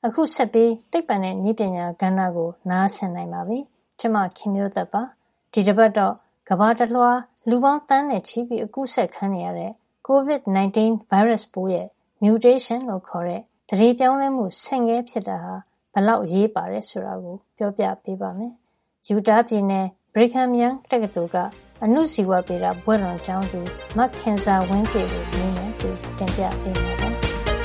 အခုဆက်ပြီးသိပ္ပံနဲ့နည်းပညာကဏ္ဍကိုနားဆင်နိုင်ပါပြီ။ကျွန်မခင်မျိုးသက်ပါ။ဒီတစ်ပတ်တော့ကမ္ဘာတစ်လွှားလူပေါင်းသန်းနဲ့ချီပြီးအကူးစက်ခံနေရတဲ့ COVID-19 ဗိုင်းရပ်စ်ပိုးရဲ့ mutation လို့ခေါ်တဲ့သန္ဓေပြောင်းလဲမှုဆင့်ကဲဖြစ်တာဟာဘယ်လောက်အရေးပါတယ်ဆိုတာကိုပြောပြပေးပါမယ်။ ယူတားပြည်နယ် Brigham Young တက္ကသိုလ်ကအဏုဇီဝဗေဒဘွဲ့လွန်ကျောင်းသူမခင်ဇာဝင်းပြည့်ကိုနည်းနဲ့တင်ပြပေးမှာပါ။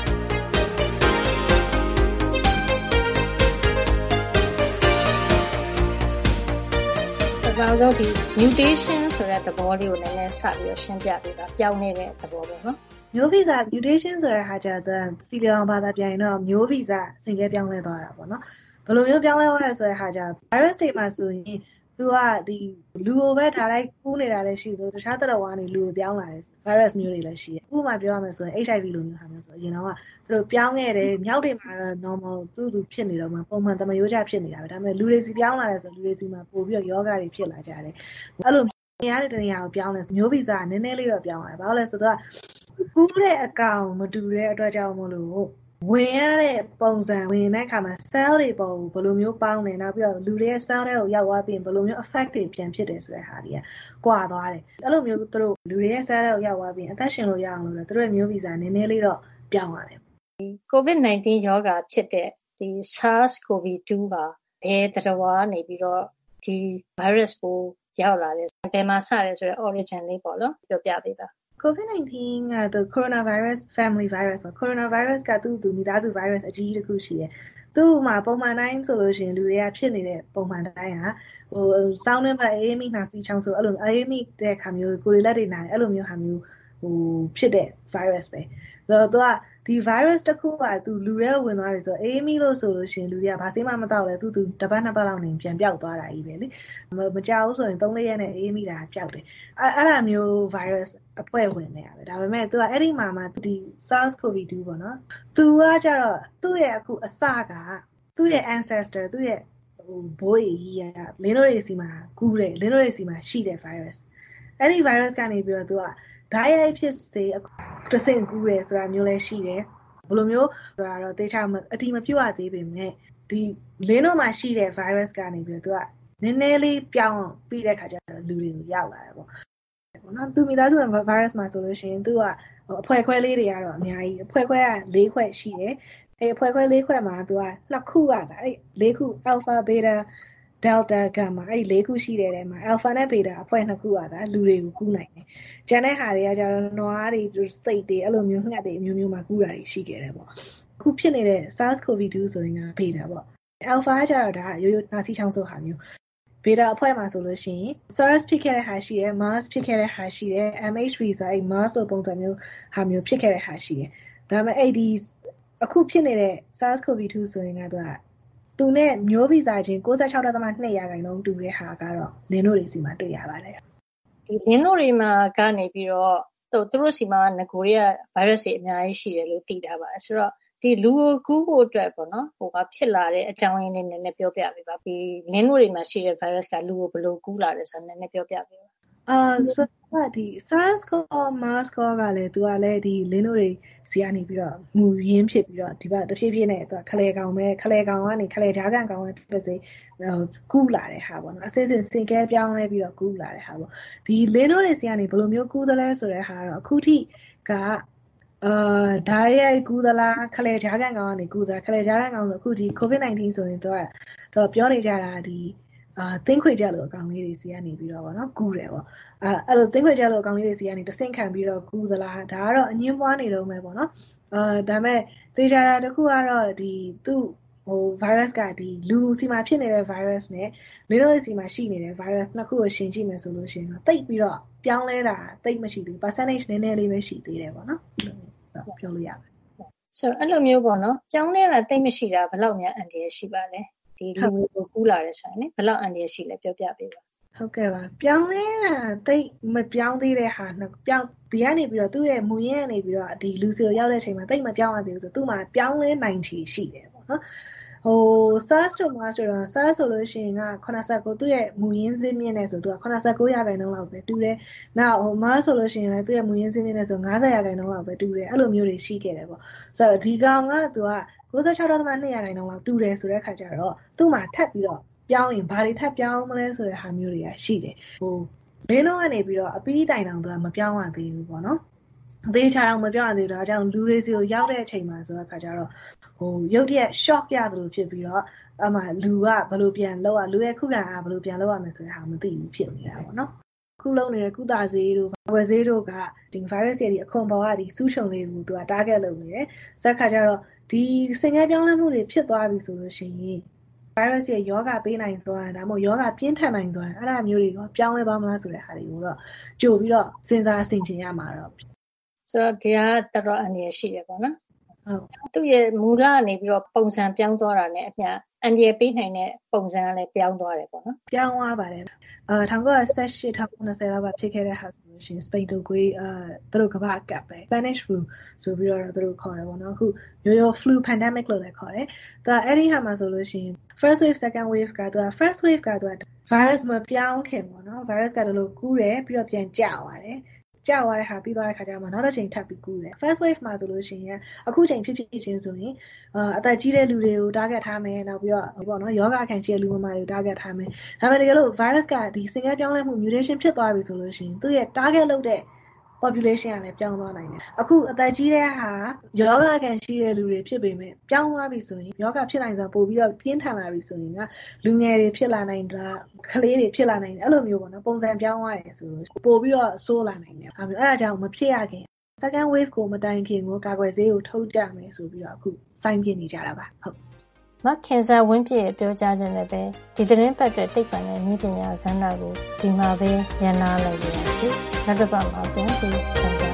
နောက်ဆုံးဒီ mutation ဆိုတဲ့သဘောလေးကိုနည်းနည်းစပြီးတော့ရှင်းပြပေးပါပြောင်းနေတဲ့သဘောပေါ့နော်မျိုးဗီဇ mutation ဆိုတဲ့ဟာကျတော့စီလီအောင်ဘာသာပြန်ရင်တော့မျိုးဗီဇဆင့်ကဲပြောင်းလဲသွားတာပေါ့နော်ဘယ်လိုမျိုးပြောင်းလဲသွားလဲဆိုတဲ့ဟာကျ virus တွေမှာဆိုရင်သူကဒီလူကိုပဲဒါလိုက်ကူးနေတာလည်းရှိတယ်တခြားသတ္တဝါတွေလူကိုပြောင်းလာတယ် virus မျိုးတွေလည်းရှိတယ်ဥပမာပြောရမယ်ဆိုရင် HIV လိုမျိုးဟာမျိုးဆိုအရင်တော့သူတို့ပြောင်းခဲ့တယ်မြောက်တွေမှာတော့ normal သူဖြစ်နေတော့မှပုံမှန်သမယိုးကျဖြစ်နေတာပဲဒါပေမဲ့လူတွေစီပြောင်းလာတယ်ဆိုလူတွေစီမှာပို့ပြီးတော့ယောဂတွေဖြစ်လာကြတယ်အဲ့လိုနေရာတဲ့နေရာကိုပြောင်းလဲမျိုးဗီဇကနည်းနည်းလေးတော့ပြောင်းလာတယ်ဘာလို့လဲဆိုတော့ကူးတဲ့အကောင်မတူတဲ့အတွက်ကြောင့်မလို့ဝင်ရတဲ့ပုံစံဝင်တဲ့အခါမှာ cell တွေပေါ်ဘယ်လိုမျိုးပေါင်းနေနောက်ပြီးတော့လူတွေရဲ့ cell တွေကိုရောက်သွားပြီးဘယ်လိုမျိုး effect တွေပြန်ဖြစ်တယ်ဆိုတဲ့ဟာတွေကကွာသွားတယ်အဲ့လိုမျိုးသူတို့လူတွေရဲ့ cell တွေကိုရောက်သွားပြီးအသက်ရှင်လို့ရအောင်လို့သူတို့ရဲ့မျိုးဗီဇနည်းနည်းလေးတော့ပြောင်းသွားတယ်ဒီ COVID-19 ရောဂါဖြစ်တဲ့ဒီ SARS-CoV-2 ဟာဘယ်သတ္တဝါကနေပြီးတော့ဒီ virus ပိုးရောက်လာတယ်ဘယ်မှာစတယ်ဆိုတဲ့ origin လေးပေါ့နော်ပြောပြပေးပါ COVID-19 က coronavirus family virus ပေါ့ coronavirus ကသူ့မိသားစု virus အကြီးတစ်ခုရှိတယ်သူ့မှာပုံမှန်တိုင်းဆိုလို့ရှိရင်လူတွေကဖြစ်နေတဲ့ပုံမှန်တိုင်းဟာစောင်းနှင်းဘက်အေးမိနှာစီးချောင်းဆိုအဲ့လိုအေးမိတဲ့ခါမျိုးကိုယ်လက်တွေနာတယ်အဲ့လိုမျိုးဟာမျိုးဖြစ်တဲ့ virus ပဲဆိုတော့သူကဒီ virus တစ်ခုကသူလူတွေဝင်သွားပြီဆိုတော့အေးမိလို့ဆိုလို့ရှိရင်လူတွေကဘာစိမ်းမှမတောက်လဲသူတစ်ပတ်နှစ်ပတ်လောက်နေပြန်ပျောက်သွားတာကြီးပဲလေမကြောက်ဘူးဆိုရင်3-4ရက်နဲ့အေးမိတာပျောက်တယ်အဲ့ဒါမျိုး virus အဖွဲ့ဝင်နေရတယ်ဒါပေမဲ့သူကအဲ့ဒီမှာဒီ SARS-CoV-2 ပေါ့နော်သူကကြတော့သူ့ရဲ့အခုအစကသူ့ရဲ့ ancestor သူ့ရဲ့ဘိုးကြီးကလင်းတို့တွေစီမှာကူးတယ်လင်းတို့တွေစီမှာရှိတဲ့ virus အဲ့ဒီ virus ကနေပြီးတော့သူကဓာတ်ရိုက်ဖြစ်စေတစ်ဆင့်ကူးတယ်ဆိုတာမျိုးလည်းရှိတယ်ဘယ်လိုမျိုးဆိုတာတော့တေချာအတိမပြုတ်ရသေးပေမဲ့ဒီလင်းတို့မှာရှိတဲ့ virus ကနေပြီးတော့သူကနည်းနည်းလေးပြောင်းပြီးတဲ့ခါကျတော့လူတွေကိုရောက်လာတယ်ပေါ့နော်သူမိသားစု virus မှာဆိုလို့ရှိရင်သူကအဖွဲခွဲလေးတွေကတော့အများကြီးအဖွဲခွဲက4ခွဲရှိတယ်အဲအဖွဲခွဲ4ခွဲမှာသူက2ခုကအဲ4ခု alpha beta delta gamma အဲ4ခုရှိတဲ့ထဲမှာ alpha နဲ့ beta အဖွဲ2ခုကလူတွေကိုကူးနိုင်တယ်ကျန်တဲ့ဟာတွေကကျတော့နွားတွေစိတ်တွေအဲ့လိုမျိုးငှက်တွေအမျိုးမျိုးမှာကူးတာတွေရှိခဲ့တယ်ပေါ့အခုဖြစ်နေတဲ့ SARS-CoV-2 ဆိုရင်က beta ပေါ့ alpha ကကျတော့ဒါရိုးရိုးနှာစီးချောင်းဆိုးဟာမျိုးbeta အဖွဲ့မှာဆိုလို့ရှိရင် SARS ဖြစ်ခဲ့တဲ့ဟာရှိတယ် MERS ဖြစ်ခဲ့တဲ့ဟာရှိတယ် MHV ဆိုအဲ့ MERS လိုပုံစံမျိုးဟာမျိုးဖြစ်ခဲ့တဲ့ဟာရှိတယ်ဒါပေမဲ့အဲ့ဒီအခုဖြစ်နေတဲ့ SARS-CoV-2 ဆိုရင်ကသူနဲ့မျိုးဗီဇချင်း 96.2% တူတဲ့ဟာကတော့လင်းတို့တွေစီမှာတွေ့ရပါတယ်ဒီလင်းတို့တွေမှာကနေပြီးတော့သူတို့စီမှာငကိုတွေက virus တွေအများကြီးရှိတယ်လို့သိထားပါတယ်ဆိုတော့ဒီလူကိုကူးဖို့အတွက်ပေါ့နော်ဟိုကဖြစ်လာတဲ့အကြောင်းရင်းလေးနည်းနည်းပြောပြပေးပါဒီလင်းတို့တွေမှာရှိတဲ့ virus ကလူကိုဘယ်လိုကူးလာတယ်ဆိုတာနည်းနည်းပြောပြပေးပါဆိုတော့ဒီ SARS ကော MERS ကောကလည်းသူကလည်းဒီလင်းတို့တွေစီကနေပြီးတော့မူရင်းဖြစ်ပြီးတော့ဒီဘက်တဖြည်းဖြည်းနဲ့သူကခလဲကောင်ပဲခလဲကောင်ကနေခလဲကြားကန်ကောင်ပဲဖြစ်စေကူးလာတဲ့ဟာပေါ့နော်အစစ်စစ်စင်ကဲပြောင်းလဲပြီးတော့ကူးလာတဲ့ဟာပေါ့ဒီလင်းတို့တွေစီကနေဘယ်လိုမျိုးကူးသလဲဆိုတဲ့ဟာတော့အခုထိကဓာတ်ရိုက်ကူးသလားခလဲကြားကန်ကောင်ကနေကူးသလားခလဲကြားကန်ကောင်ဆိုအခုဒီ COVID-19 ဆိုရင်တော့ပြောနေကြတာဒီသင်းခွေကြလို့အကောင်လေးတွေစီကနေပြီးတော့ဗောနော်ကူးတယ်ဗောအဲ့လိုသင်းခွေကြလို့အကောင်လေးတွေစီကနေတဆင့်ခံပြီးတော့ကူးသလားဒါကတော့အငင်းပွားနေတော့မယ်ဗောနော်ဒါပေမဲ့သေချာတာတစ်ခုကတော့ဒီသူ့virus ကဒီလူစီမှာဖြစ်နေတဲ့ virus နဲ့လင်းတို့စီမှာရှိနေတဲ့ virus နှစ်ခုကိုရှင်းကြည့်မယ်ဆိုလို့ရှိရင်တော့တိတ်ပြီးတော့ပြောင်းလဲတာတိတ်မရှိဘူး percentage နည်းနည်းလေးပဲရှိသေးတယ်ဗောနော်ပြောလို့ရပါတယ်ဆိုတော့အဲ့လိုမျိုးပေါ့နော်ပြောင်းလဲတာတိတ်မရှိတာဘယ်လောက်များအန္တရာယ်ရှိပါလဲဒီလူကိုကူးလာတယ်ဆိုရင်ဘယ်လောက်အန္တရာယ်ရှိလဲပြောပြပေးပါဟုတ်ကဲ့ပါပြောင်းလဲတာတိတ်မပြောင်းသေးတဲ့ဟာပြောင်းဒီကနေပြီးတော့သူ့ရဲ့မူရင်းကနေပြီးတော့ဒီလူစီကိုရောက်တဲ့အချိန်မှာတိတ်မပြောင်းရသေးဘူးဆိုသူ့မှာပြောင်းလဲနိုင်ချေရှိတယ်ပေါ့နော်SARS တို့ MERS တို့ SARS ဆိုလို့ရှိရင်က89သူ့ရဲ့မူရင်းစင်းမြင့်နဲ့ဆိုသူက89%လောက်ပဲတူတယ်။နောက်MERS ဆိုလို့ရှိရင်လည်းသူ့ရဲ့မူရင်းစင်းမြင့်နဲ့ဆို90%လောက်ပဲတူတယ်။အဲ့လိုမျိုးတွေရှိခဲ့တယ်ပေါ့။ဆိုတော့ဒီကောင်ကသူက 96.2% လောက်တူတယ်ဆိုတဲ့ခါကျတော့သူ့မှာထပ်ပြီးတော့ပြောင်းရင်ဘာတွေထပ်ပြောင်းမလဲဆိုတဲ့ဟာမျိုးတွေကရှိတယ်မင်းတို့ကနေပြီးတော့အပီးတိုင်တောင်သူကမပြောင်းရသေးဘူးပေါ့နော်အသေးချာတော့မပြောင်းရသေးဘူးဒါကြောင့်လူတွေစီကိုရောက်တဲ့အချိန်မှာဆိုတဲ့ခါကျတော့ရုတ်တရက် shock ရတယ်လို့ဖြစ်ပြီးတော့အမှလူကဘယ်လိုပြန်လောက်လူရဲ့ခုခံအားဘယ်လိုပြန်လောက်ရမလဲဆိုတဲ့ဟာမသိဘူးဖြစ်နေတာပေါ့နော်ခုလုံးနေတဲ့ကုသဆေးတို့ဝယ်ဆေးတို့ကဒီ virus ရဲ့ဒီအခွန်ပေါ်ကဒီစူးချုံလေးကိုသူက target လုပ်နေတယ်စက်ခါကျတော့ဒီဆင်ငယ်ပြောင်းလဲမှုတွေဖြစ်သွားပြီဆိုလို့ရှိရင် virus ရဲ့ယောဂပေးနိုင်စွာဒါမှမဟုတ်ယောဂပြင်းထန်နိုင်စွာအဲ့ဒါမျိုးတွေကပြောင်းလဲသွားမလားဆိုတဲ့ဟာတွေကိုတော့ကြိုပြီးတော့စဉ်းစားဆင်ခြင်ရမှာတော့ဆိုတော့ဒီကတော်တော်အနေရရှိတယ်ပေါ့နော်ဟုတ်သူ့ရဲ့မူလကနေပြီးတော့ပုံစံပြောင်းသွားတာနဲ့အမျှအန်ဒီရပေးနိုင်တဲ့ပုံစံကလည်းပြောင်းသွားတယ်ပေါ့နော်ပြောင်းသွားပါတယ်1918 1920လောက်ကဖြစ်ခဲ့တဲ့ဟာဆိုလို့ရှိရင်စပိန်တုပ်ကွေးသူတို့ကမ္ဘာကပ်ပဲ Spanish flu ဆိုပြီးတော့သူတို့ခေါ်တယ်ပေါ့နော်အခုရိုးရိုး flu pandemic လို့လည်းခေါ်တယ်သူကအဲ့ဒီဟာမှာဆိုလို့ရှိရင် first wave second wave ကသူက first wave ကသူက virus မပြောင်းခင်ပေါ့နော် virus ကတလို့ကူးတယ်ပြီးတော့ပြန်ကျသွားတယ်ကြောက်ရတဲ့ဟာပြီးသွားတဲ့ခါကျမှနောက်တစ်ချိန်ထပ်ပြီးကူးတယ် first wave မှာဆိုလို့ရှိရင်အခုချိန်ဖြစ်ချင်းဆိုရင်အသက်ကြီးတဲ့လူတွေကို target ထားမယ်နောက်ပြီးတော့ပေါ့နော်ယောဂခံရှိတဲ့လူမတွေကို target ထားမယ်ဒါပေမဲ့တကယ်လို့ virus ကဒီဆင်ကဲပြောင်းလဲမှု mutation ဖြစ်သွားပြီဆိုလို့ရှိရင်သူ့ရဲ့ target လုပ်တဲ့ population ကလည်းပြောင်းသွားနိုင်တယ်အခုအသက်ကြီးတဲ့ဟာယောဂခံရှိတဲ့လူတွေဖြစ်ပေမဲ့ပြောင်းသွားပြီဆိုရင်ယောဂဖြစ်နိုင်စွာပို့ပြီးတော့ပြင်းထန်လာပြီဆိုရင်ကလူငယ်တွေဖြစ်လာနိုင်တာကလေးတွေဖြစ်လာနိုင်တယ်အဲ့လိုမျိုးပေါ့နော်ပုံစံပြောင်းသွားတယ်ဆိုလို့ပို့ပြီးတော့ဆိုးလာနိုင်တယ်အဲ့ဒါကြောင့်မဖြစ်ရခင် second wave ကိုမတိုင်ခင်ကိုကာကွယ်ဆေးကိုထုတ်ကြမယ်ဆိုပြီးတော့အခုစိုင်းပြနေကြတာပါဟုတ်မခင်စာဝင်းပြည့်ရဲ့ပြောကြားခြင်းနဲ့ပဲဒီသတင်းပတ်အတွက်သိပ္ပံနဲ့နည်းပညာကဏ္ဍကိုဒီမှာပဲရန်နာလိုက်ရပါစီနောက်တစ်ပတ်မှာပြန်ပြီးဆက်